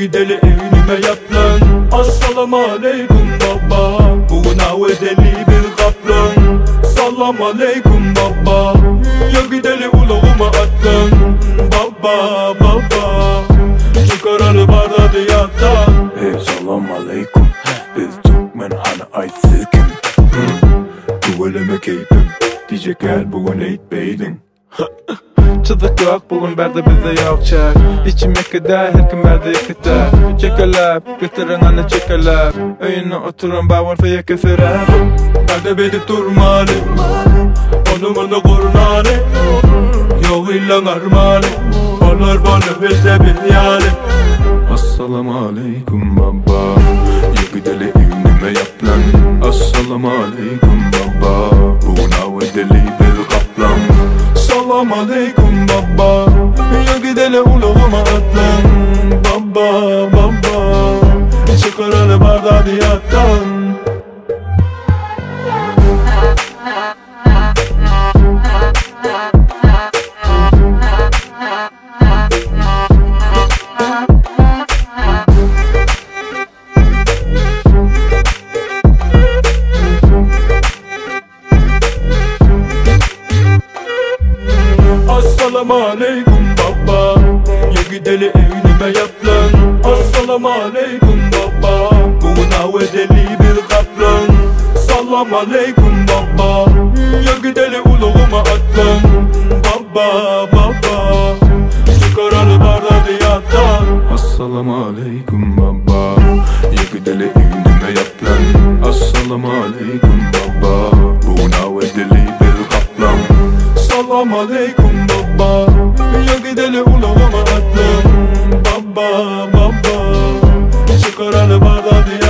gideli evime yap lan. Assalamu aleykum baba, bugün avedeli bir kaplan. Salam aleykum baba, ya gideli ulağıma at lan. Baba baba, çıkaralı barda diyattan. Hey salam aleykum, biz Türkmen hani aysikim. Duveleme keyfim, diyecek gel bugün eğitbeydin. Çızık yok bugün berde bizde yok çek. İçime kadar her kim berde yıkıtar. Çekelep getirin anne çekelep. Öyüne oturun bağır feye keserep. Berde bedip durmalı, onumunu korunali. Yok illan armali, onlar bana bize bir yali. Assalamu aleykum baba, ya gideli evime yap lan. Assalamu aleykum baba, bugün avedeli bir kaplan. Salam aleykum baba, ya gideli ulağıma at lan. Baba baba, çıkaralı barda diyattan. Assalamu aleykum baba, ya gideli evime yap lan. Assalamu aleykum baba, bugün avedeli bir kaplan. Salam aleykum baba, ya gideli ulağıma at lan. Baba baba, çıkaralı barda diyattan. Assalamu aleykum baba, ya gideli evime yap lan. Assalamu aleykum baba, bugün avedeli bir kaplan. Salam aleykum baba, ya gideli ulağıma at lan. Baba baba, çıkaralı barda diyattan.